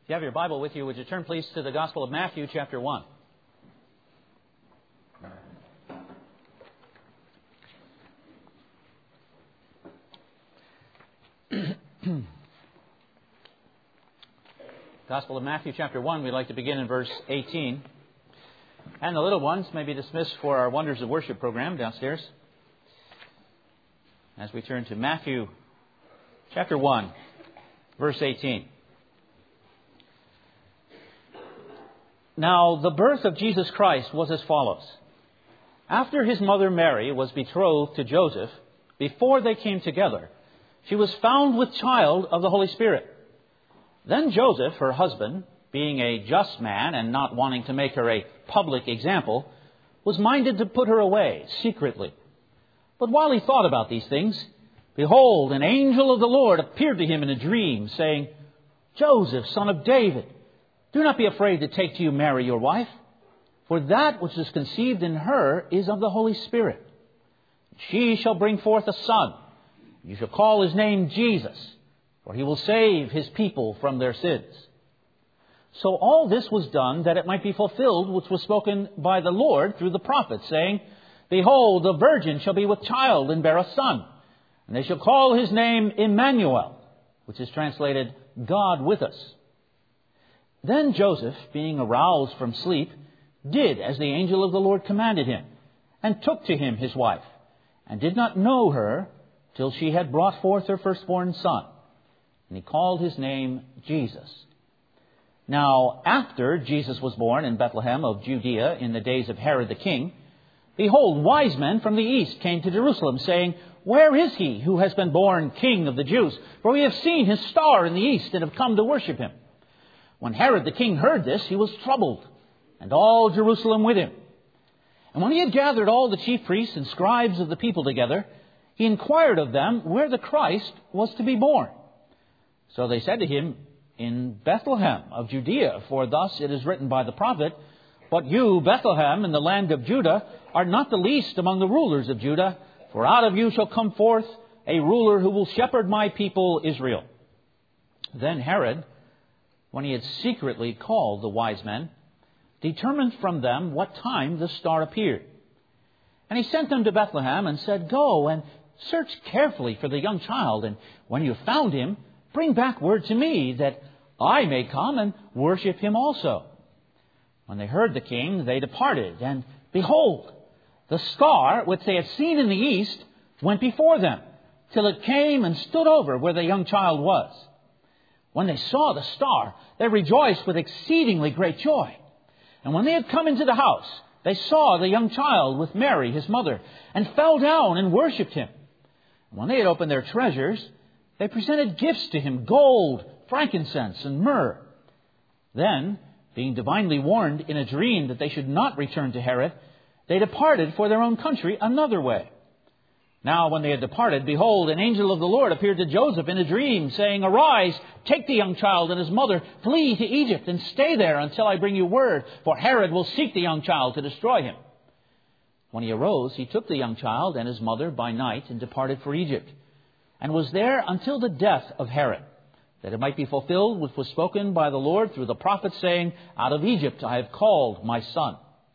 If you have your Bible with you, would you turn please to the Gospel of Matthew, chapter 1. Gospel of Matthew, chapter 1, we'd like to begin in verse 18. And the little ones may be dismissed for our Wonders of Worship program downstairs. As we turn to Matthew, chapter 1, verse 18. Now, the birth of Jesus Christ was as follows. After his mother Mary was betrothed to Joseph, before they came together, she was found with child of the Holy Spirit. Then Joseph, her husband, being a just man and not wanting to make her a public example, was minded to put her away secretly. But while he thought about these things, behold, an angel of the Lord appeared to him in a dream, saying, Joseph, son of David, do not be afraid to take to you Mary, your wife, for that which is conceived in her is of the Holy Spirit. She shall bring forth a son. You shall call his name Jesus, for he will save his people from their sins. So all this was done that it might be fulfilled, which was spoken by the Lord through the prophet, saying, Behold, the virgin shall be with child and bear a son, and they shall call his name Emmanuel, which is translated, God with us. Then Joseph, being aroused from sleep, did as the angel of the Lord commanded him, and took to him his wife, and did not know her till she had brought forth her firstborn son. And he called his name Jesus. Now, after Jesus was born in Bethlehem of Judea in the days of Herod the king, behold, wise men from the east came to Jerusalem, saying, Where is he who has been born King of the Jews? For we have seen his star in the east and have come to worship him. When Herod the king heard this, he was troubled, and all Jerusalem with him. And when he had gathered all the chief priests and scribes of the people together, he inquired of them where the Christ was to be born. So they said to him, In Bethlehem of Judea, for thus it is written by the prophet, But you, Bethlehem, in the land of Judah, are not the least among the rulers of Judah, for out of you shall come forth a ruler who will shepherd my people Israel. Then Herod, when he had secretly called the wise men, determined from them what time the star appeared. And he sent them to Bethlehem and said, Go and search carefully for the young child, and when you have found him, bring back word to me, that I may come and worship him also. When they heard the king, they departed, and behold, the star which they had seen in the east went before them, till it came and stood over where the young child was. When they saw the star, they rejoiced with exceedingly great joy. And when they had come into the house, they saw the young child with Mary, his mother, and fell down and worshipped him. And when they had opened their treasures, they presented gifts to him, gold, frankincense, and myrrh. Then, being divinely warned in a dream that they should not return to Herod, they departed for their own country another way. Now, when they had departed, behold, an angel of the Lord appeared to Joseph in a dream, saying, Arise, take the young child and his mother, flee to Egypt, and stay there until I bring you word, for Herod will seek the young child to destroy him. When he arose, he took the young child and his mother by night and departed for Egypt, and was there until the death of Herod, that it might be fulfilled which was spoken by the Lord through the prophet, saying, Out of Egypt I have called my son.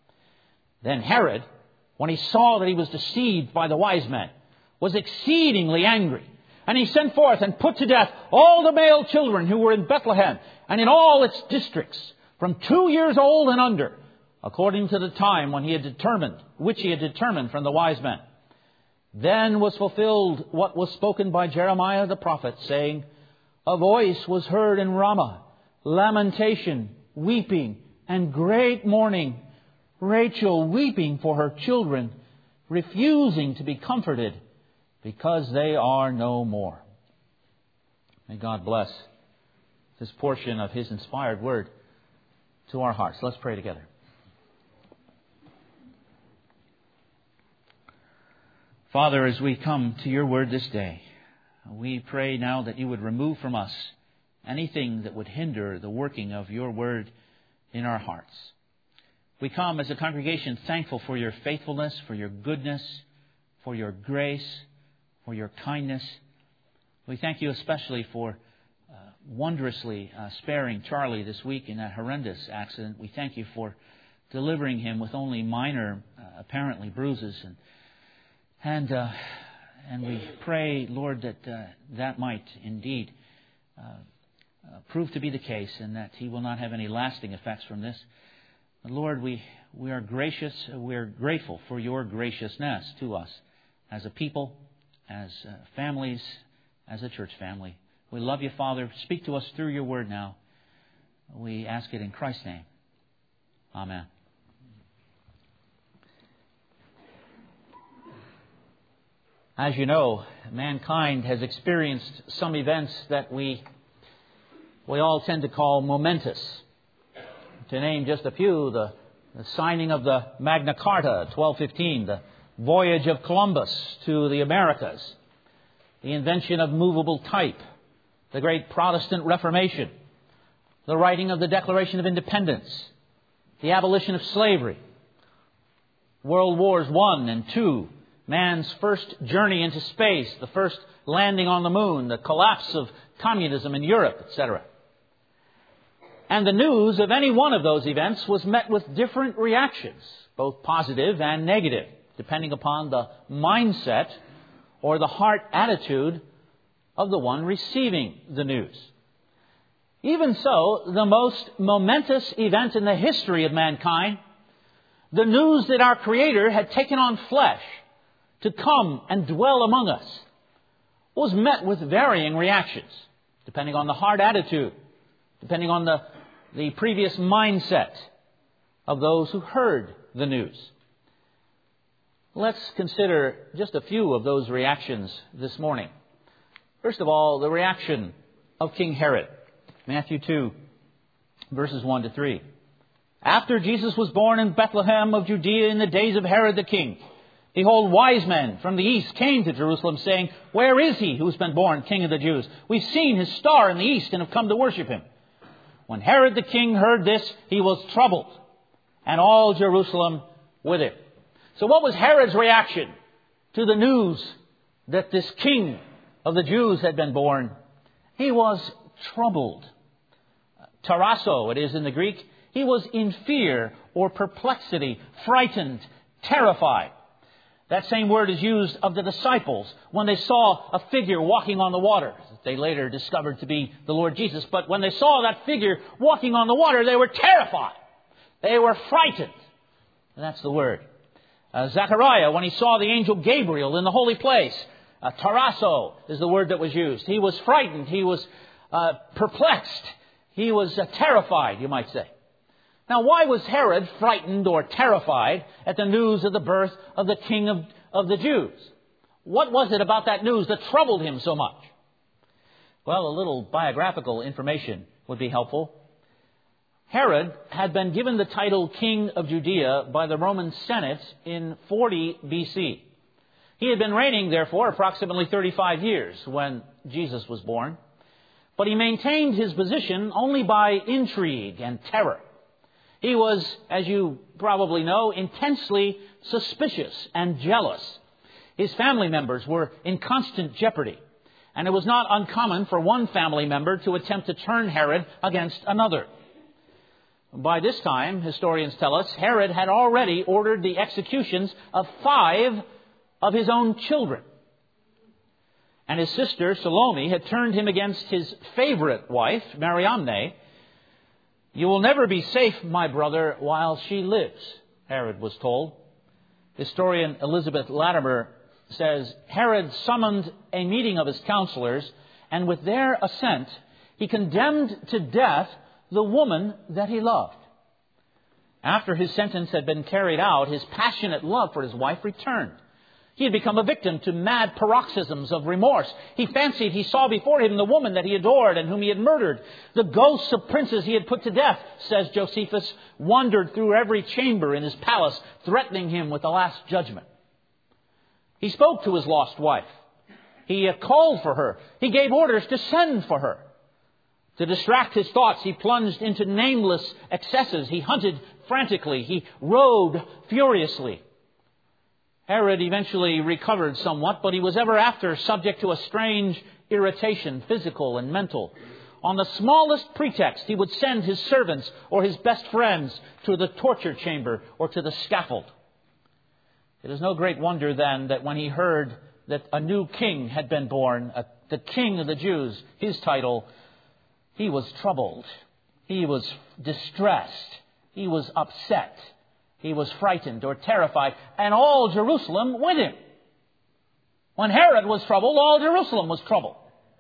Then Herod, when he saw that he was deceived by the wise men, was exceedingly angry. And he sent forth and put to death all the male children who were in Bethlehem and in all its districts, from 2 years old and under, according to the time when which he had determined from the wise men. Then was fulfilled what was spoken by Jeremiah the prophet, saying, A voice was heard in Ramah, lamentation, weeping, and great mourning, Rachel weeping for her children, refusing to be comforted, because they are no more. May God bless this portion of His inspired word to our hearts. Let's pray together. Father, as we come to your word this day, we pray now that you would remove from us anything that would hinder the working of your word in our hearts. We come as a congregation thankful for your faithfulness, for your goodness, for your grace, for your kindness. We thank you especially for wondrously sparing Charlie this week in that horrendous accident. We thank you for delivering him with only minor, apparently, bruises. And we pray, Lord, that that might indeed prove to be the case, and that he will not have any lasting effects from this. But Lord, we are gracious. We are grateful for your graciousness to us as a people, as families, as a church family. We love you, Father. Speak to us through your word now. We ask it in Christ's name. Amen. As you know, mankind has experienced some events that we all tend to call momentous. To name just a few, the signing of the Magna Carta, 1215, the voyage of Columbus to the Americas, the invention of movable type, the great Protestant Reformation, the writing of the Declaration of Independence, the abolition of slavery, World Wars I and II, man's first journey into space, the first landing on the moon, the collapse of communism in Europe, etc. And the news of any one of those events was met with different reactions, both positive and negative, depending upon the mindset or the heart attitude of the one receiving the news. Even so, the most momentous event in the history of mankind, the news that our Creator had taken on flesh to come and dwell among us, was met with varying reactions, depending on the heart attitude, depending on the previous mindset of those who heard the news. Let's consider just a few of those reactions this morning. First of all, the reaction of King Herod. Matthew 2, verses 1 to 3. After Jesus was born in Bethlehem of Judea in the days of Herod the king, behold, wise men from the east came to Jerusalem, saying, Where is he who has been born King of the Jews? We've seen his star in the east and have come to worship him. When Herod the king heard this, he was troubled, and all Jerusalem with him. So what was Herod's reaction to the news that this king of the Jews had been born? He was troubled. Tarasso, it is in the Greek. He was in fear or perplexity, frightened, terrified. That same word is used of the disciples when they saw a figure walking on the water. They later discovered to be the Lord Jesus. But when they saw that figure walking on the water, they were terrified. They were frightened. That's the word. Zechariah, when he saw the angel Gabriel in the holy place, tarasso is the word that was used. He was frightened. He was perplexed. He was terrified, you might say. Now, why was Herod frightened or terrified at the news of the birth of the King of the Jews? What was it about that news that troubled him so much? Well, a little biographical information would be helpful. Herod had been given the title King of Judea by the Roman Senate in 40 BC. He had been reigning, therefore, approximately 35 years when Jesus was born. But he maintained his position only by intrigue and terror. He was, as you probably know, intensely suspicious and jealous. His family members were in constant jeopardy, and it was not uncommon for one family member to attempt to turn Herod against another. By this time, historians tell us, Herod had already ordered the executions of 5 of his own children. And his sister, Salome, had turned him against his favorite wife, Mariamne. You will never be safe, my brother, while she lives, Herod was told. Historian Elizabeth Latimer says, Herod summoned a meeting of his counselors, and with their assent, he condemned to death the woman that he loved. After his sentence had been carried out, his passionate love for his wife returned. He had become a victim to mad paroxysms of remorse. He fancied he saw before him the woman that he adored and whom he had murdered. The ghosts of princes he had put to death, says Josephus, wandered through every chamber in his palace, threatening him with the last judgment. He spoke to his lost wife. He called for her. He gave orders to send for her. To distract his thoughts, he plunged into nameless excesses. He hunted frantically. He rode furiously. Herod eventually recovered somewhat, but he was ever after subject to a strange irritation, physical and mental. On the smallest pretext, he would send his servants or his best friends to the torture chamber or to the scaffold. It is no great wonder then that when he heard that a new king had been born, the King of the Jews, his title, he was troubled. He was distressed. He was upset. He was frightened or terrified. And all Jerusalem with him. When Herod was troubled, all Jerusalem was troubled.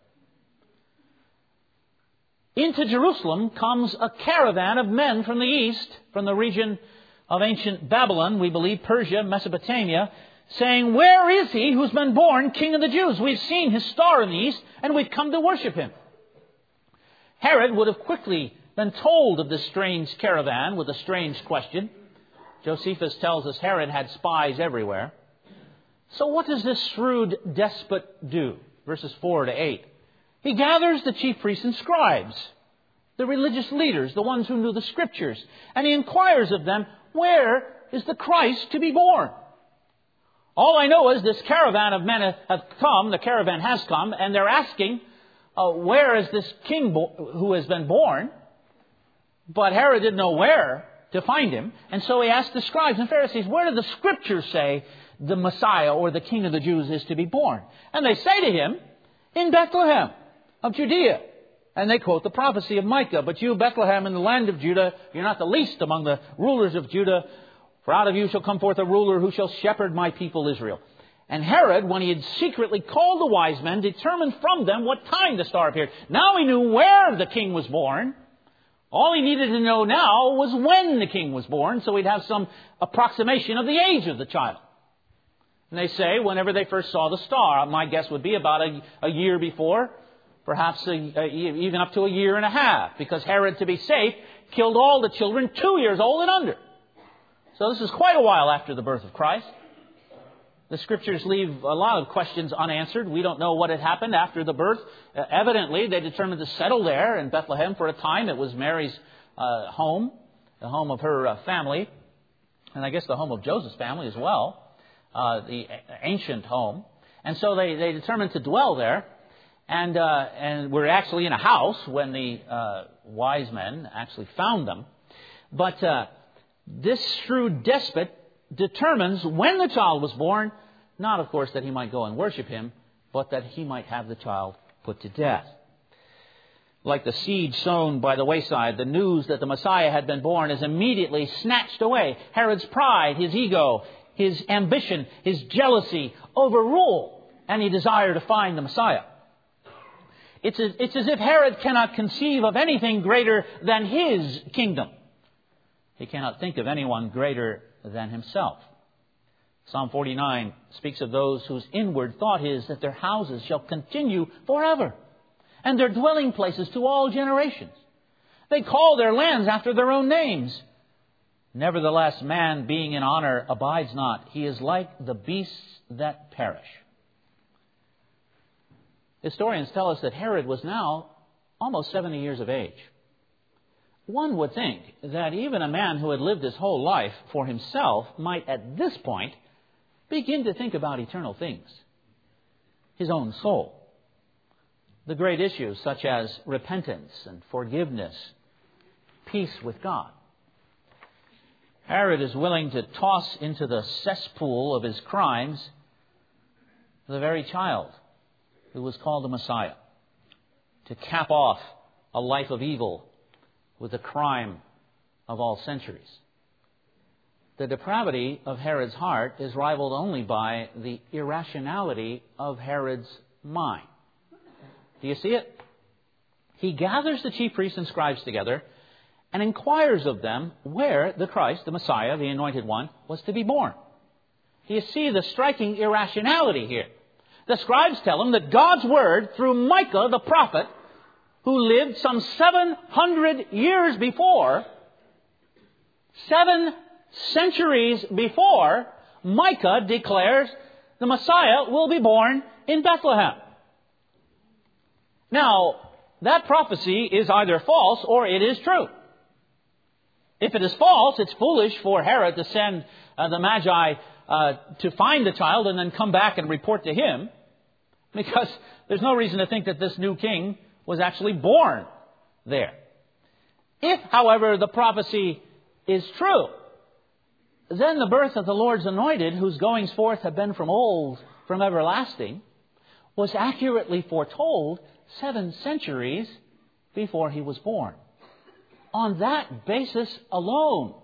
Into Jerusalem comes a caravan of men from the east, from the region of ancient Babylon, we believe Persia, Mesopotamia, saying, "Where is he who's been born King of the Jews? We've seen his star in the east, and we've come to worship him." Herod would have quickly been told of this strange caravan with a strange question. Josephus tells us Herod had spies everywhere. So what does this shrewd despot do? Verses 4 to 8. He gathers the chief priests and scribes, the religious leaders, the ones who knew the Scriptures, and he inquires of them, where is the Christ to be born? All I know is this caravan of men have come, the caravan has come, and they're asking, where is this king who has been born? But Herod didn't know where to find him, and so he asked the scribes and Pharisees, where do the Scriptures say the Messiah or the King of the Jews is to be born? And they say to him, in Bethlehem of Judea. And they quote the prophecy of Micah, "But you, Bethlehem, in the land of Judah, you're not the least among the rulers of Judah, for out of you shall come forth a ruler who shall shepherd my people Israel." And Herod, when he had secretly called the wise men, determined from them what time the star appeared. Now he knew where the king was born. All he needed to know now was when the king was born, so he'd have some approximation of the age of the child. And they say, whenever they first saw the star, my guess would be about a year before, perhaps even up to a year and a half, because Herod, to be safe, killed all the children 2 years old and under. So this is quite a while after the birth of Christ. The Scriptures leave a lot of questions unanswered. We don't know what had happened after the birth. Evidently, they determined to settle there in Bethlehem for a time. It was Mary's home, the home of her family, and I guess the home of Joseph's family as well, the ancient home. And so they determined to dwell there. And we're actually in a house when the wise men actually found them. But this shrewd despot determines when the child was born, not, of course, that he might go and worship him, but that he might have the child put to death. Like the seed sown by the wayside, the news that the Messiah had been born is immediately snatched away. Herod's pride, his ego, his ambition, his jealousy overrule any desire to find the Messiah. It's as if Herod cannot conceive of anything greater than his kingdom. He cannot think of anyone greater than himself. Psalm 49 speaks of those whose inward thought is that their houses shall continue forever, and their dwelling places to all generations. They call their lands after their own names. Nevertheless, man being in honor abides not. He is like the beasts that perish. Historians tell us that Herod was now almost 70 years of age. One would think that even a man who had lived his whole life for himself might at this point begin to think about eternal things, his own soul. The great issues such as repentance and forgiveness, peace with God. Herod is willing to toss into the cesspool of his crimes the very child who was called the Messiah, to cap off a life of evil with the crime of all centuries. The depravity of Herod's heart is rivaled only by the irrationality of Herod's mind. Do you see it? He gathers the chief priests and scribes together and inquires of them where the Christ, the Messiah, the Anointed One, was to be born. Do you see the striking irrationality here? The scribes tell him that God's Word, through Micah the prophet, who lived some 700 years before, 7 centuries before, Micah declares the Messiah will be born in Bethlehem. Now, that prophecy is either false or it is true. If it is false, it's foolish for Herod to send the Magi to find the child and then come back and report to him, because there's no reason to think that this new king was actually born there. If, however, the prophecy is true, then the birth of the Lord's anointed, whose goings forth have been from old, from everlasting, was accurately foretold 7 centuries before he was born. On that basis alone,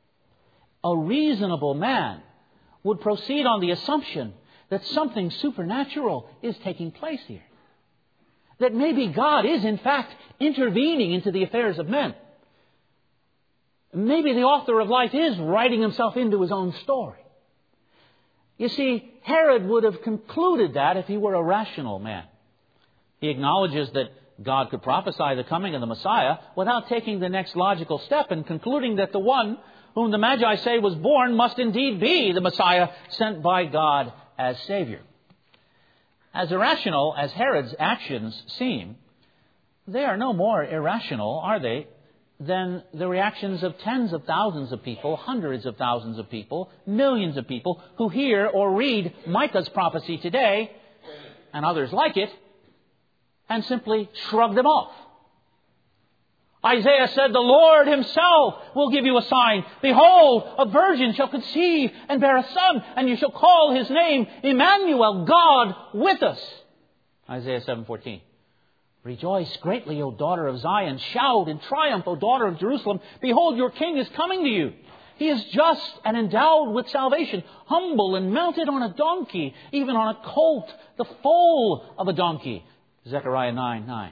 a reasonable man would proceed on the assumption that something supernatural is taking place here. That maybe God is, in fact, intervening into the affairs of men. Maybe the author of life is writing himself into his own story. You see, Herod would have concluded that if he were a rational man. He acknowledges that God could prophesy the coming of the Messiah without taking the next logical step and concluding that the one whom the Magi say was born must indeed be the Messiah sent by God as Savior. As irrational as Herod's actions seem, they are no more irrational, are they, than the reactions of tens of thousands of people, hundreds of thousands of people, millions of people who hear or read Micah's prophecy today, and others like it, and simply shrug them off. Isaiah said, "The Lord himself will give you a sign. Behold, a virgin shall conceive and bear a son, and you shall call his name Emmanuel, God with us." Isaiah 7:14. "Rejoice greatly, O daughter of Zion. Shout in triumph, O daughter of Jerusalem. Behold, your king is coming to you. He is just and endowed with salvation, humble and mounted on a donkey, even on a colt, the foal of a donkey." Zechariah 9:9.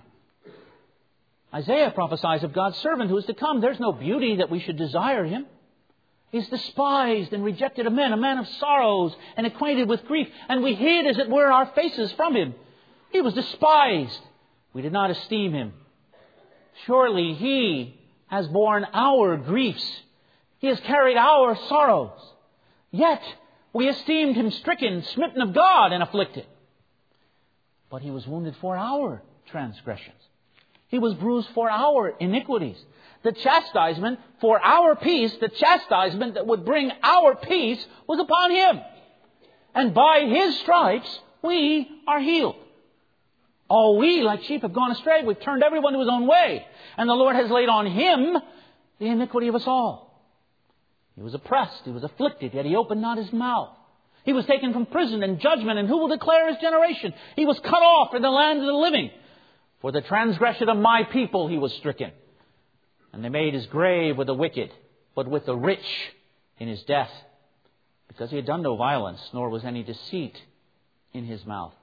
Isaiah prophesies of God's servant who is to come. There's no beauty that we should desire him. He's despised and rejected of men, a man of sorrows and acquainted with grief. And we hid, as it were, our faces from him. He was despised. We did not esteem him. Surely he has borne our griefs. He has carried our sorrows. Yet we esteemed him stricken, smitten of God, and afflicted. But he was wounded for our transgressions. He was bruised for our iniquities. The chastisement for our peace, the chastisement that would bring our peace, was upon him. And by his stripes we are healed. All we, like sheep, have gone astray. We've turned everyone to his own way. And the Lord has laid on him the iniquity of us all. He was oppressed, he was afflicted, yet he opened not his mouth. He was taken from prison and judgment, and who will declare his generation? He was cut off in the land of the living. For the transgression of my people he was stricken. And they made his grave with the wicked, but with the rich in his death. Because he had done no violence, nor was any deceit in his mouth.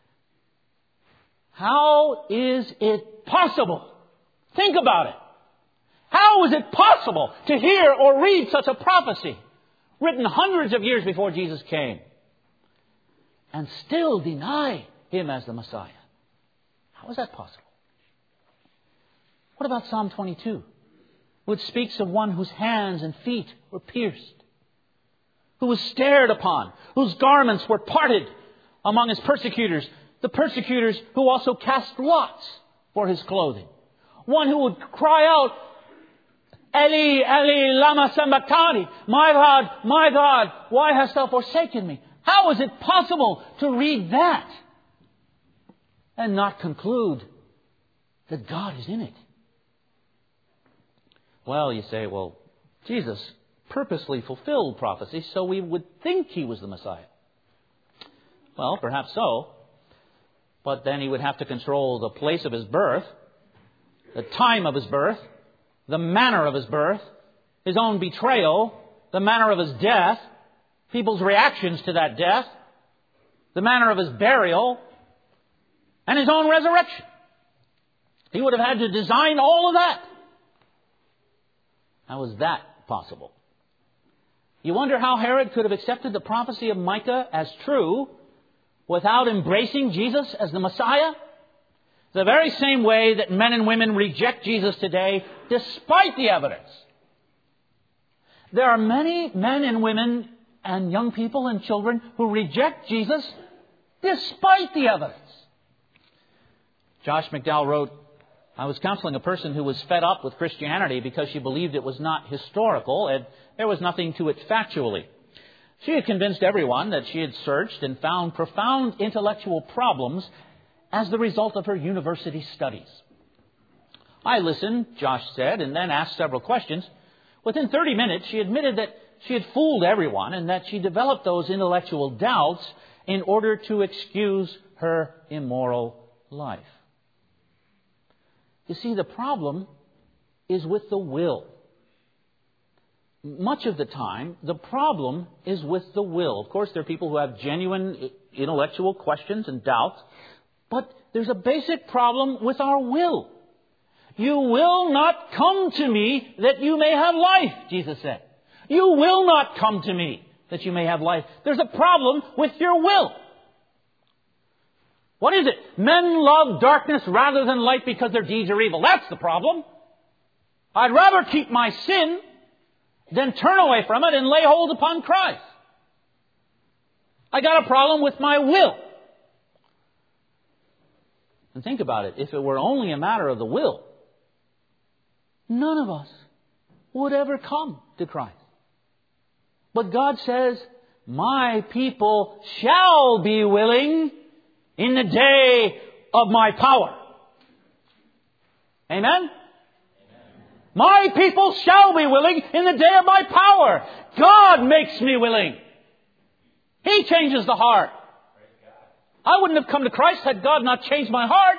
How is it possible? Think about it. How is it possible to hear or read such a prophecy written hundreds of years before Jesus came and still deny him as the Messiah? How is that possible? What about Psalm 22, which speaks of one whose hands and feet were pierced, who was stared upon, whose garments were parted among his persecutors, the persecutors who also cast lots for his clothing. One who would cry out, "Eli, Eli, lama sabachthani, my God, why hast thou forsaken me?" How is it possible to read that and not conclude that God is in it? Well, you say, well, Jesus purposely fulfilled prophecy, so we would think he was the Messiah. Well, perhaps so. But then he would have to control the place of his birth, the time of his birth, the manner of his birth, his own betrayal, the manner of his death, people's reactions to that death, the manner of his burial, and his own resurrection. He would have had to design all of that. How is that possible? You wonder how Herod could have accepted the prophecy of Micah as true without embracing Jesus as the Messiah? The very same way that men and women reject Jesus today despite the evidence. There are many men and women and young people and children who reject Jesus despite the evidence. Josh McDowell wrote, "I was counseling a person who was fed up with Christianity because she believed it was not historical and there was nothing to it factually. She had convinced everyone that she had searched and found profound intellectual problems as the result of her university studies. I listened, Josh said, and then asked several questions. Within 30 minutes, she admitted that she had fooled everyone and that she developed those intellectual doubts in order to excuse her immoral life. You see, the problem is with the will. Much of the time, the problem is with the will. Of course, there are people who have genuine intellectual questions and doubts, but there's a basic problem with our will. You will not come to me that you may have life, Jesus said. You will not come to me that you may have life. There's a problem with your will. What is it? Men love darkness rather than light because their deeds are evil. That's the problem. I'd rather keep my sin than turn away from it and lay hold upon Christ. I got a problem with my will. And think about it. If it were only a matter of the will, none of us would ever come to Christ. But God says, my people shall be willing in the day of my power. Amen? My people shall be willing in the day of my power. God makes me willing. He changes the heart. I wouldn't have come to Christ had God not changed my heart.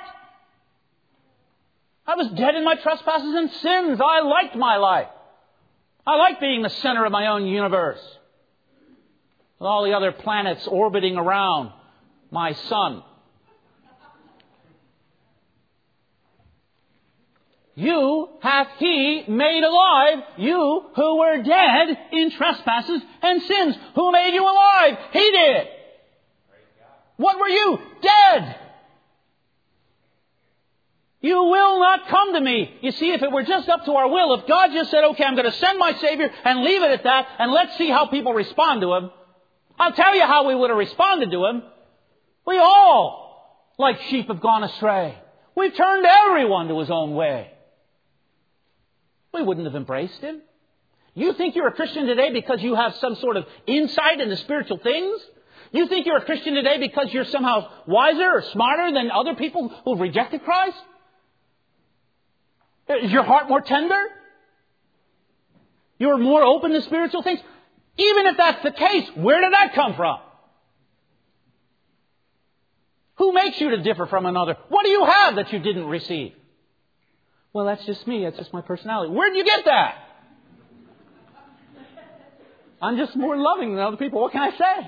I was dead in my trespasses and sins. I liked my life. I liked being the center of my own universe, with all the other planets orbiting around my sun. You hath He made alive, you who were dead in trespasses and sins. Who made you alive? He did. What were you? Dead. You will not come to me. You see, if it were just up to our will, if God just said, okay, I'm going to send my Savior and leave it at that, and let's see how people respond to Him, I'll tell you how we would have responded to Him. We all, like sheep, have gone astray. We've turned everyone to his own way. We wouldn't have embraced Him. You think you're a Christian today because you have some sort of insight into spiritual things? You think you're a Christian today because you're somehow wiser or smarter than other people who've rejected Christ? Is your heart more tender? You're more open to spiritual things? Even if that's the case, where did that come from? Who makes you to differ from another? What do you have that you didn't receive? Well, that's just me. That's just my personality. Where did you get that? I'm just more loving than other people. What can I say?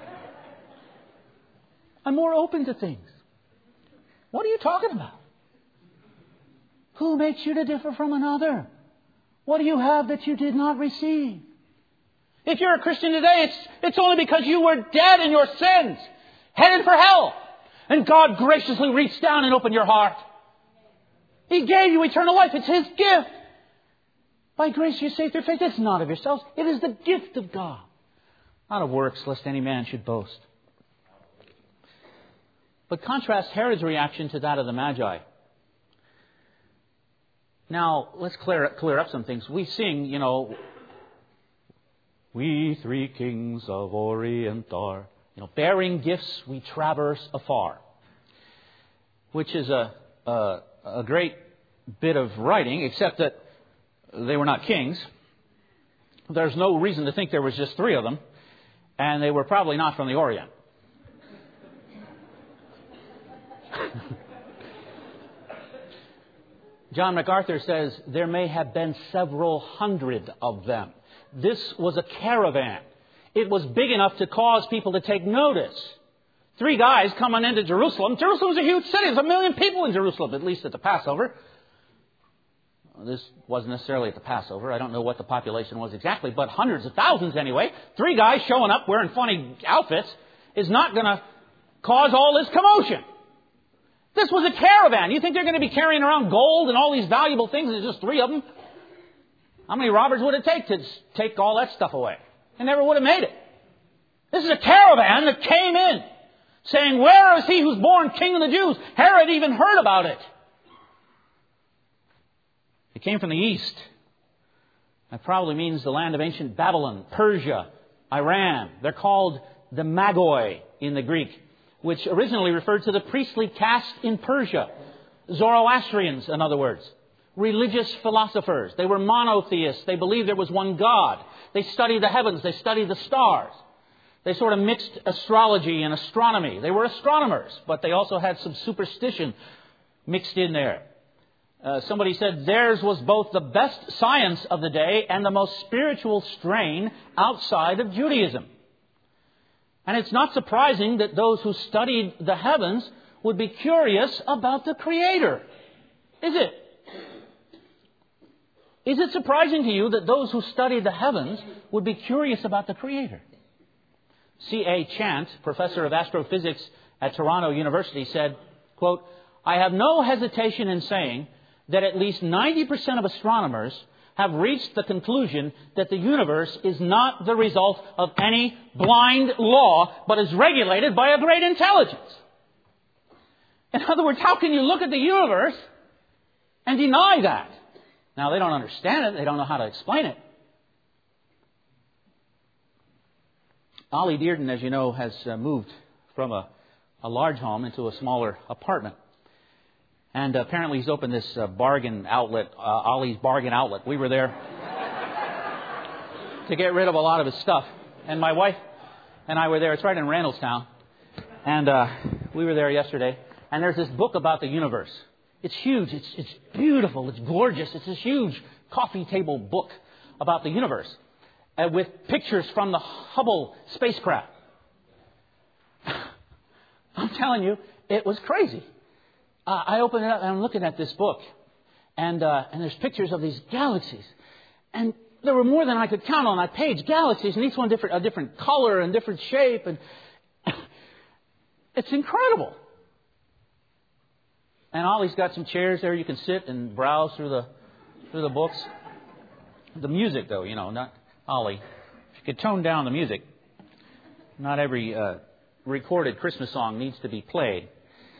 I'm more open to things. What are you talking about? Who makes you to differ from another? What do you have that you did not receive? If you're a Christian today, it's only because you were dead in your sins, headed for hell. And God graciously reached down and opened your heart. He gave you eternal life. It's His gift. By grace you're saved through faith. It's not of yourselves. It is the gift of God. Not of works, lest any man should boast. But contrast Herod's reaction to that of the Magi. Now, let's clear up some things. We sing, we three kings of Orient are, bearing gifts we traverse afar. Which is a great bit of writing, except that they were not kings. There's no reason to think there was just three of them, and they were probably not from the Orient. John MacArthur says there may have been several hundred of them. This was a caravan. It was big enough to cause people to take notice. Three guys coming into Jerusalem. Jerusalem was a huge city. There's 1 million people in Jerusalem, at least at the Passover. This wasn't necessarily at the Passover. I don't know what the population was exactly, but hundreds of thousands anyway. Three guys showing up wearing funny outfits is not going to cause all this commotion. This was a caravan. You think they're going to be carrying around gold and all these valuable things? There's just three of them. How many robbers would it take to take all that stuff away? They never would have made it. This is a caravan that came in saying, where is he who's born King of the Jews? Herod even heard about it. It came from the east. That probably means the land of ancient Babylon, Persia, Iran. They're called the Magoi in the Greek, which originally referred to the priestly caste in Persia. Zoroastrians, in other words. religious philosophers. They were monotheists. They believed there was one God. They studied the heavens. They studied the stars. They sort of mixed astrology and astronomy. They were astronomers, but they also had some superstition mixed in there. Somebody said theirs was both the best science of the day and the most spiritual strain outside of Judaism. And it's not surprising that those who studied the heavens would be curious about the Creator. Is it? Is it surprising to you that those who study the heavens would be curious about the Creator? C.A. Chant, professor of astrophysics at Toronto University, said, quote, "I have no hesitation in saying that at least 90% of astronomers have reached the conclusion that the universe is not the result of any blind law, but is regulated by a great intelligence." In other words, how can you look at the universe and deny that? Now, they don't understand it. They don't know how to explain it. Ollie Dearden, as you know, has moved from a large home into a smaller apartment. And apparently he's opened this bargain outlet, Ollie's Bargain Outlet. We were there to get rid of a lot of his stuff. And my wife and I were there. It's right in Randallstown. And we were there yesterday. And there's this book about the universe. It's huge. It's beautiful. It's gorgeous. It's this huge coffee table book about the universe with pictures from the Hubble spacecraft. I'm telling you, it was crazy. I opened it up and I'm looking at this book. And there's pictures of these galaxies. And there were more than I could count on that page. Galaxies, and each one a different color and different shape. And it's incredible. And Ollie's got some chairs there you can sit and browse through the books. The music, though, not Ollie. If you could tone down the music. Not every recorded Christmas song needs to be played.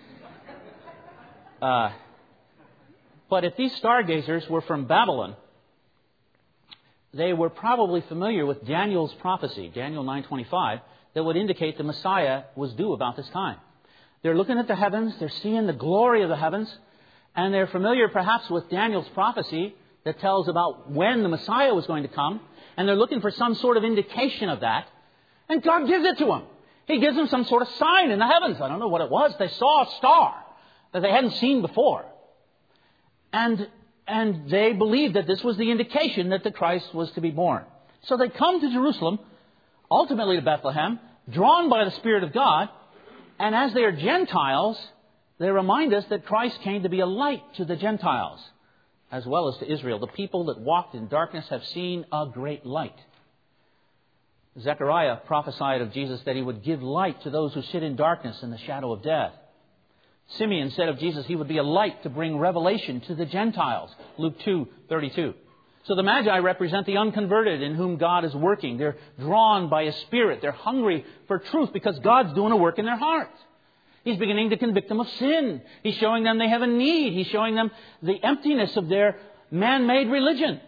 But if these stargazers were from Babylon, they were probably familiar with Daniel's prophecy, Daniel 9:25, that would indicate the Messiah was due about this time. They're looking at the heavens, they're seeing the glory of the heavens, and they're familiar perhaps with Daniel's prophecy that tells about when the Messiah was going to come, and they're looking for some sort of indication of that, and God gives it to them. He gives them some sort of sign in the heavens. I don't know what it was. They saw a star that they hadn't seen before. And they believed that this was the indication that the Christ was to be born. So they come to Jerusalem, ultimately to Bethlehem, drawn by the Spirit of God. And as they are Gentiles, they remind us that Christ came to be a light to the Gentiles, as well as to Israel. The people that walked in darkness have seen a great light. Zechariah prophesied of Jesus that he would give light to those who sit in darkness and the shadow of death. Simeon said of Jesus he would be a light to bring revelation to the Gentiles. Luke 2:32. So the Magi represent the unconverted in whom God is working. They're drawn by His Spirit. They're hungry for truth because God's doing a work in their hearts. He's beginning to convict them of sin. He's showing them they have a need. He's showing them the emptiness of their man-made religion.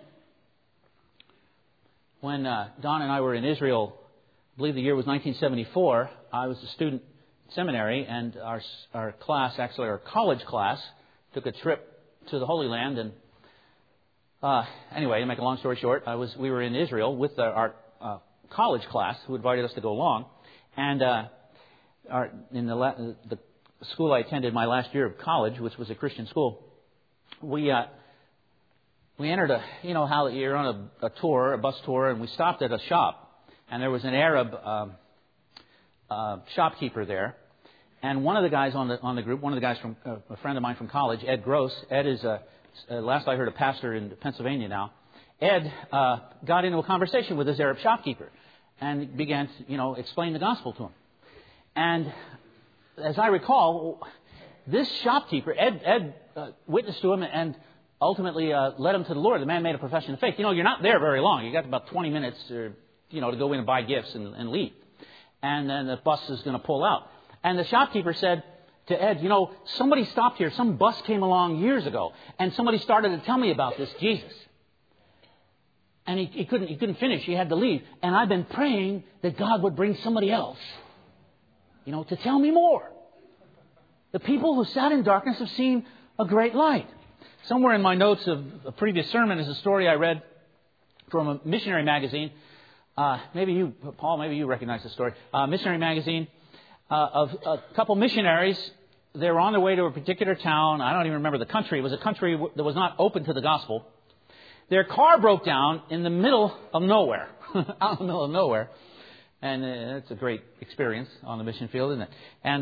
When Don and I were in Israel, I believe the year was 1974, I was a student at seminary, and our class, actually our college class, took a trip to the Holy Land. And anyway, to make a long story short, we were in Israel with our college class who invited us to go along. And in the school I attended my last year of college, which was a Christian school, we entered how you're on a tour, a bus tour, and we stopped at a shop, and there was an Arab shopkeeper there, and one of the guys on the group, one of the guys from a friend of mine from college, Ed Gross. Ed is last I heard a pastor in Pennsylvania now. Ed got into a conversation with this Arab shopkeeper and began to explain the gospel to him. And as I recall, this shopkeeper, Ed witnessed to him and ultimately led him to the Lord. The man made a profession of faith. You're not there very long. You got about 20 minutes to go in and buy gifts and leave. And then the bus is going to pull out. And the shopkeeper said to Ed, somebody stopped here. Some bus came along years ago. And somebody started to tell me about this Jesus. And he couldn't finish. He had to leave. And I've been praying that God would bring somebody else, to tell me more. The people who sat in darkness have seen a great light. Somewhere in my notes of a previous sermon is a story I read from a missionary magazine. Maybe you, Paul, maybe you recognize the story. Missionary magazine of a couple missionaries. They were on their way to a particular town. I don't even remember the country. It was a country that was not open to the gospel. Their car broke down in the middle of nowhere, out in the middle of nowhere. And it's a great experience on the mission field, isn't it?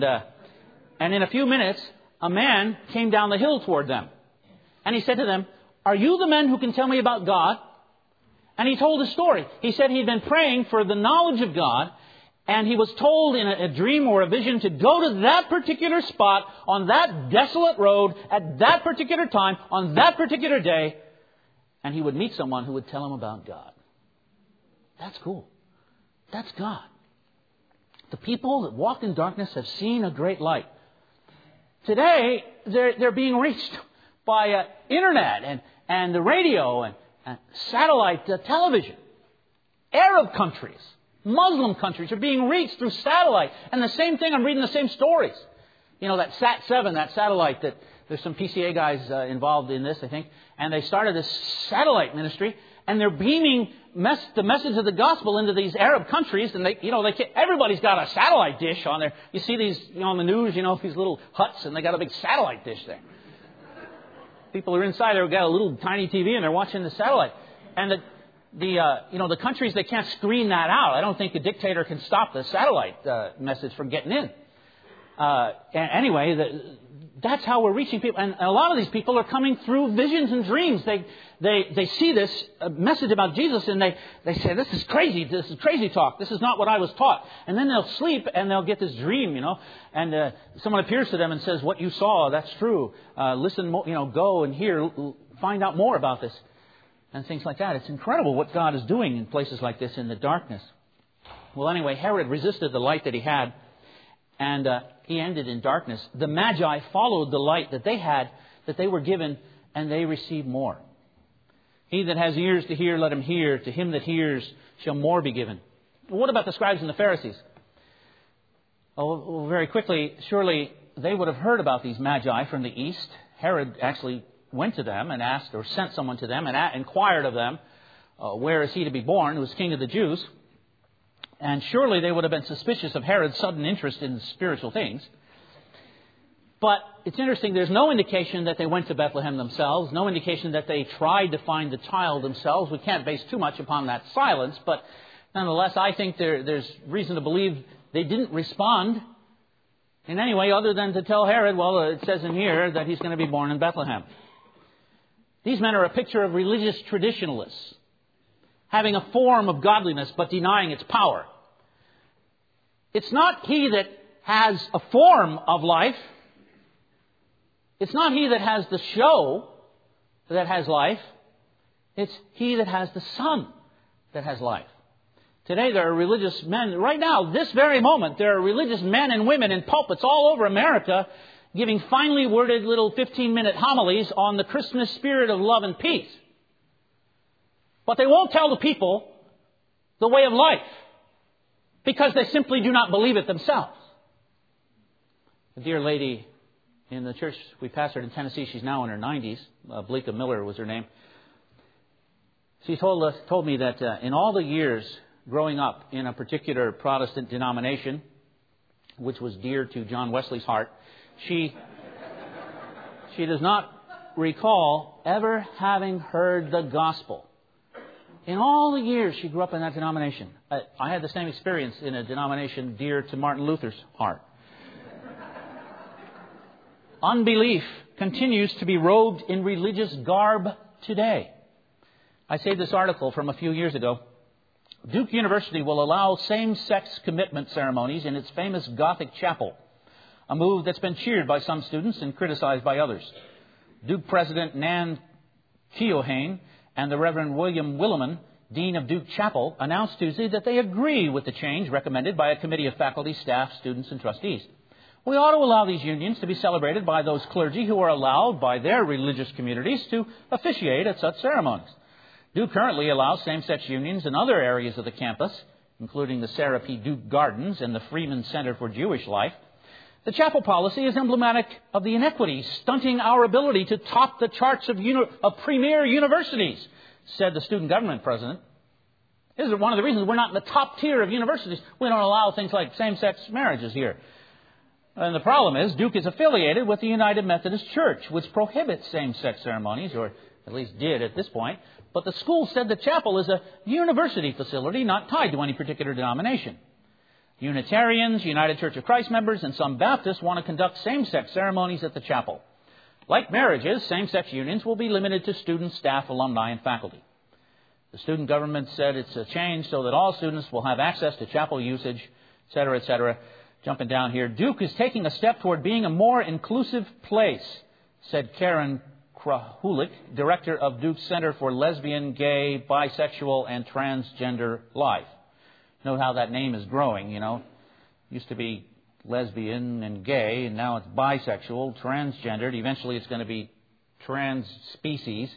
And in a few minutes, a man came down the hill toward them. And he said to them, "Are you the men who can tell me about God?" And he told a story. He said he'd been praying for the knowledge of God, and he was told in a dream or a vision to go to that particular spot on that desolate road at that particular time on that particular day, and he would meet someone who would tell him about God. That's cool. That's God. The people that walked in darkness have seen a great light. Today, they're being reached by internet and the radio and satellite television. Arab countries, Muslim countries are being reached through satellite. And the same thing, I'm reading the same stories. You know, that Sat-7, that satellite, that there's some PCA guys involved in this, I think. And they started this satellite ministry. And they're beaming the message of the gospel into these Arab countries. And everybody's got a satellite dish on there. You see these, on the news, these little huts, and they got a big satellite dish there. People are inside. They've got a little tiny TV, and they're watching the satellite. And the countries, they can't screen that out. I don't think the dictator can stop the satellite message from getting in. Anyway, that's how we're reaching people. And a lot of these people are coming through visions and dreams. They see this message about Jesus, and they say, "This is crazy. This is crazy talk. This is not what I was taught." And then they'll sleep, and they'll get this dream, and someone appears to them and says, "What you saw, that's true. Listen, go and hear, find out more about this." And things like that. It's incredible what God is doing in places like this in the darkness. Well, anyway, Herod resisted the light that he had, and he ended in darkness. The Magi followed the light that they had, that they were given, and they received more. He that has ears to hear, let him hear. To him that hears shall more be given. Well, what about the scribes and the Pharisees? Oh, very quickly, surely they would have heard about these Magi from the east. Herod actually went to them and asked, or sent someone to them and inquired of them, where is he to be born, who is king of the Jews? And surely they would have been suspicious of Herod's sudden interest in spiritual things. But it's interesting, there's no indication that they went to Bethlehem themselves, no indication that they tried to find the child themselves. We can't base too much upon that silence, but nonetheless, I think there's reason to believe they didn't respond in any way other than to tell Herod, well, it says in here that he's going to be born in Bethlehem. These men are a picture of religious traditionalists, having a form of godliness but denying its power. It's not he that has a form of life. It's not he that has the show that has life. It's he that has the Son that has life. Today there are religious men, right now, this very moment, there are religious men and women in pulpits all over America giving finely worded little 15-minute homilies on the Christmas spirit of love and peace. But they won't tell the people the way of life because they simply do not believe it themselves. A dear lady in the church we pastored in Tennessee, she's now in her 90s. Bleaka Miller was her name. She told me that in all the years growing up in a particular Protestant denomination, which was dear to John Wesley's heart, she does not recall ever having heard the gospel. In all the years she grew up in that denomination. I had the same experience in a denomination dear to Martin Luther's heart. Unbelief continues to be robed in religious garb today. I saved this article from a few years ago. Duke University will allow same-sex commitment ceremonies in its famous Gothic chapel, a move that's been cheered by some students and criticized by others. Duke President Nan Keohane and the Reverend William Williman, Dean of Duke Chapel, announced Tuesday that they agree with the change recommended by a committee of faculty, staff, students, and trustees. We ought to allow these unions to be celebrated by those clergy who are allowed by their religious communities to officiate at such ceremonies. Duke currently allows same-sex unions in other areas of the campus, including the Sarah P. Duke Gardens and the Freeman Center for Jewish Life. The chapel policy is emblematic of the inequity, stunting our ability to top the charts of premier universities, said the student government president. This is one of the reasons we're not in the top tier of universities. We don't allow things like same-sex marriages here. And the problem is Duke is affiliated with the United Methodist Church, which prohibits same-sex ceremonies, or at least did at this point. But the school said the chapel is a university facility not tied to any particular denomination. Unitarians, United Church of Christ members, and some Baptists want to conduct same-sex ceremonies at the chapel. Like marriages, same-sex unions will be limited to students, staff, alumni, and faculty. The student government said it's a change so that all students will have access to chapel usage, etc., etc. Jumping down here, Duke is taking a step toward being a more inclusive place, said Karen Krahulik, director of Duke's Center for Lesbian, Gay, Bisexual, and Transgender Life. Note how that name is growing, Used to be lesbian and gay, and now it's bisexual, transgendered. Eventually it's going to be trans-species.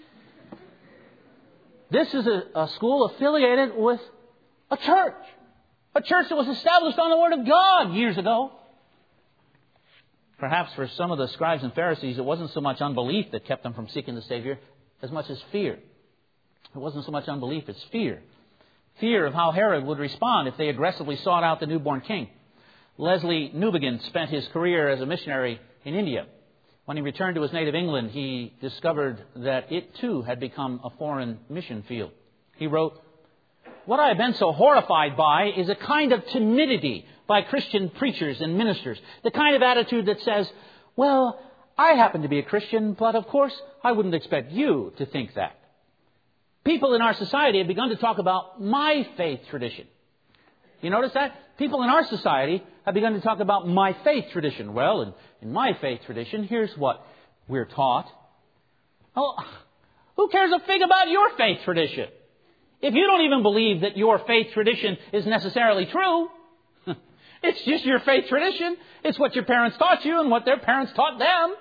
This is a school affiliated with a church that was established on the Word of God years ago. Perhaps for some of the scribes and Pharisees, it wasn't so much unbelief that kept them from seeking the Savior as much as fear. It wasn't so much unbelief, it's fear. Fear of how Herod would respond if they aggressively sought out the newborn king. Leslie Newbegin spent his career as a missionary in India. When he returned to his native England, he discovered that it too had become a foreign mission field. He wrote, "What I have been so horrified by is a kind of timidity by Christian preachers and ministers. The kind of attitude that says, well, I happen to be a Christian, but of course I wouldn't expect you to think that. People in our society have begun to talk about my faith tradition." You notice that? People in our society have begun to talk about my faith tradition. Well, in my faith tradition, here's what we're taught. Well, who cares a fig about your faith tradition? If you don't even believe that your faith tradition is necessarily true, it's just your faith tradition. It's what your parents taught you and what their parents taught them.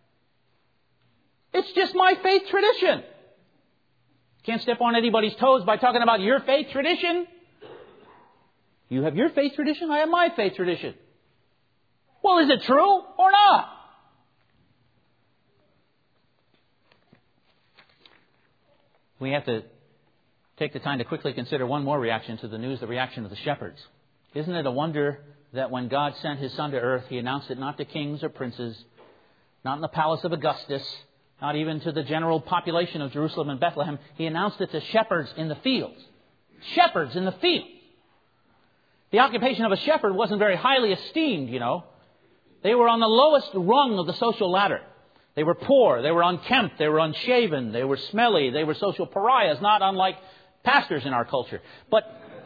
It's just my faith tradition. Can't step on anybody's toes by talking about your faith tradition. You have your faith tradition, I have my faith tradition. Well, is it true or not? We have to take the time to quickly consider one more reaction to the news, the reaction of the shepherds. Isn't it a wonder that when God sent His Son to earth, He announced it not to kings or princes, not in the palace of Augustus, not even to the general population of Jerusalem and Bethlehem. He announced it to shepherds in the fields. Shepherds in the fields. The occupation of a shepherd wasn't very highly esteemed, They were on the lowest rung of the social ladder. They were poor, they were unkempt, they were unshaven, they were smelly, they were social pariahs, not unlike pastors in our culture. But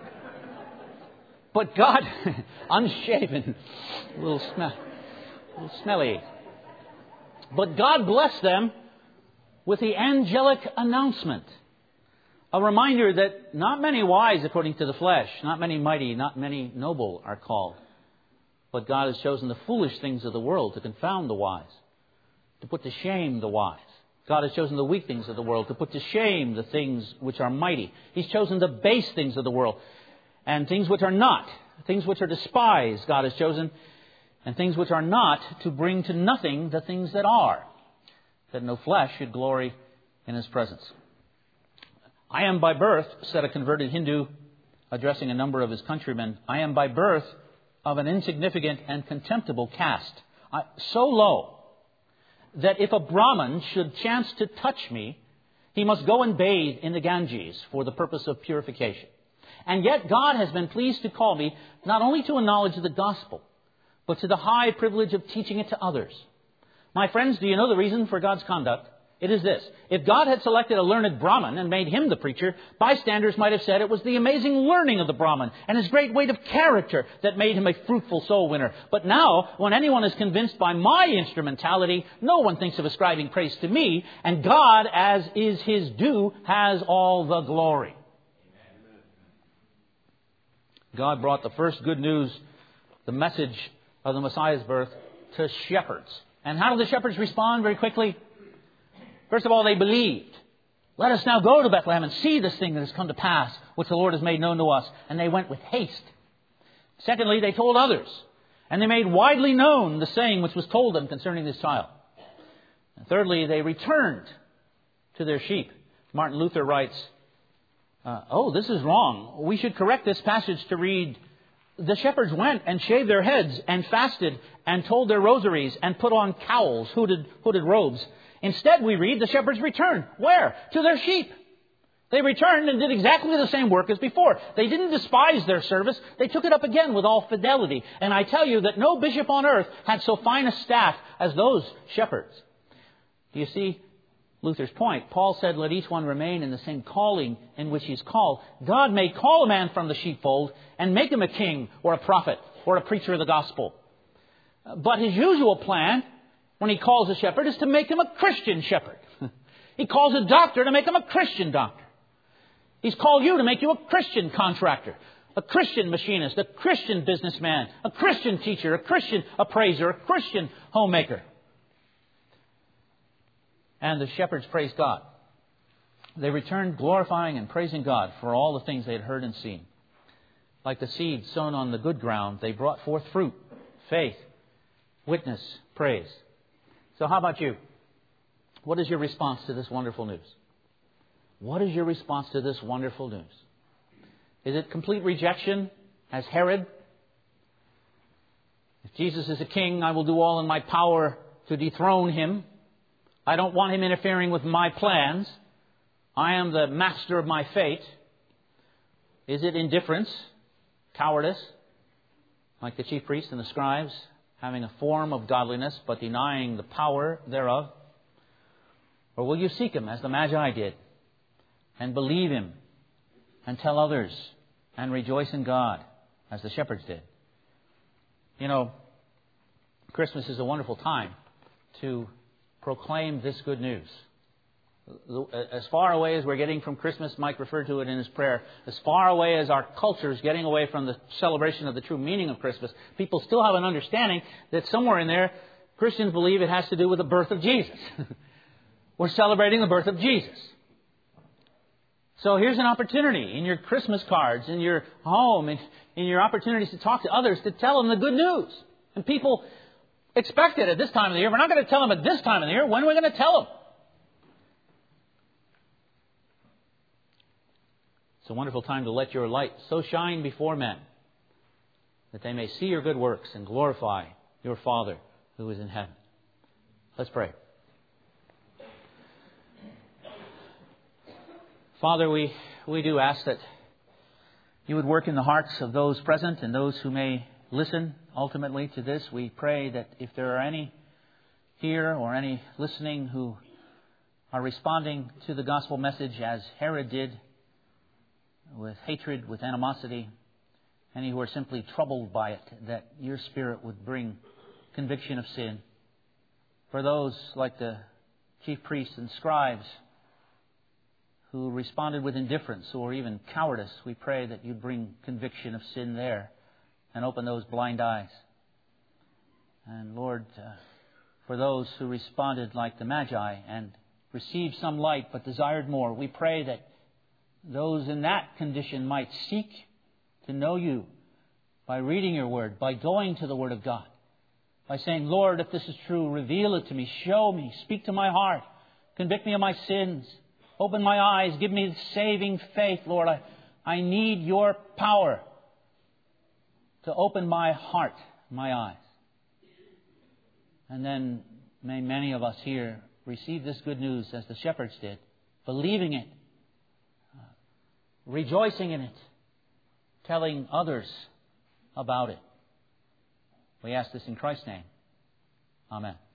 God, unshaven, a little smelly. But God blessed them with the angelic announcement. A reminder that not many wise according to the flesh, not many mighty, not many noble are called. But God has chosen the foolish things of the world to confound the wise, to put to shame the wise. God has chosen the weak things of the world to put to shame the things which are mighty. He's chosen the base things of the world and things which are not, things which are despised God has chosen, and things which are not to bring to nothing the things that are, that no flesh should glory in His presence. "I am by birth," said a converted Hindu, addressing a number of his countrymen, "I am by birth of an insignificant and contemptible caste, so low that if a Brahmin should chance to touch me, he must go and bathe in the Ganges for the purpose of purification. And yet God has been pleased to call me not only to a knowledge of the gospel, but to the high privilege of teaching it to others. My friends, do you know the reason for God's conduct? It is this. If God had selected a learned Brahmin and made him the preacher, bystanders might have said it was the amazing learning of the Brahmin and his great weight of character that made him a fruitful soul winner. But now, when anyone is convinced by my instrumentality, no one thinks of ascribing praise to me, and God, as is His due, has all the glory." God brought the first good news, the message of the Messiah's birth, to shepherds. And how did the shepherds respond? Very quickly. First of all, they believed. "Let us now go to Bethlehem and see this thing that has come to pass, which the Lord has made known to us." And they went with haste. Secondly, they told others. And they made widely known the saying which was told them concerning this child. And thirdly, they returned to their sheep. Martin Luther writes, this is wrong. We should correct this passage to read, the shepherds went and shaved their heads and fasted and told their rosaries and put on cowls, hooded robes. Instead, we read, the shepherds returned. Where? To their sheep. They returned and did exactly the same work as before. They didn't despise their service. They took it up again with all fidelity. And I tell you that no bishop on earth had so fine a staff as those shepherds. Do you see Luther's point? Paul said, let each one remain in the same calling in which he's called. God may call a man from the sheepfold and make him a king or a prophet or a preacher of the gospel. But his usual plan, when he calls a shepherd, is to make him a Christian shepherd. He calls a doctor to make him a Christian doctor. He's called you to make you a Christian contractor, a Christian machinist, a Christian businessman, a Christian teacher, a Christian appraiser, a Christian homemaker. And the shepherds praised God. They returned glorifying and praising God for all the things they had heard and seen. Like the seed sown on the good ground, they brought forth fruit, faith, witness, praise. So how about you? What is your response to this wonderful news? What is your response to this wonderful news? Is it complete rejection as Herod? If Jesus is a king, I will do all in my power to dethrone him. I don't want him interfering with my plans. I am the master of my fate. Is it indifference, cowardice, like the chief priests and the scribes, having a form of godliness but denying the power thereof? Or will you seek him as the Magi did and believe him and tell others and rejoice in God as the shepherds did? You know, Christmas is a wonderful time to proclaim this good news. As far away as we're getting from Christmas, Mike referred to it in his prayer, as far away as our culture is getting away from the celebration of the true meaning of Christmas, people still have an understanding that somewhere in there, Christians believe it has to do with the birth of Jesus. We're celebrating the birth of Jesus. So here's an opportunity in your Christmas cards, in your home, in your opportunities to talk to others, to tell them the good news. And people expect it at this time of the year. We're not going to tell them at this time of the year. When are we going to tell them? It's a wonderful time to let your light so shine before men that they may see your good works and glorify your Father who is in heaven. Let's pray. Father, we do ask that you would work in the hearts of those present and those who may listen ultimately to this. We pray that if there are any here or any listening who are responding to the gospel message as Herod did, with hatred, with animosity, any who are simply troubled by it, that your Spirit would bring conviction of sin. For those like the chief priests and scribes who responded with indifference or even cowardice, we pray that you bring conviction of sin there and open those blind eyes. And Lord, for those who responded like the Magi and received some light but desired more, we pray that those in that condition might seek to know you by reading your word, by going to the Word of God, by saying, Lord, if this is true, reveal it to me, show me, speak to my heart, convict me of my sins, open my eyes, give me saving faith, Lord. I need your power to open my heart, my eyes. And then may many of us here receive this good news as the shepherds did, believing it, rejoicing in it, telling others about it. We ask this in Christ's name. Amen.